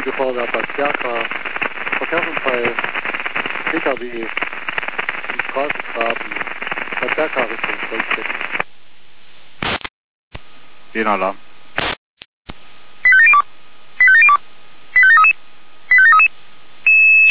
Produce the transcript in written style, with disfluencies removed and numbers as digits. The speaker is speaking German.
Freiwillige Feuerwehr Bad Berka, Verkehrsunfall, PKW, im Straßengraben, Bad Berka Richtung Volksbecken. Den Alarm.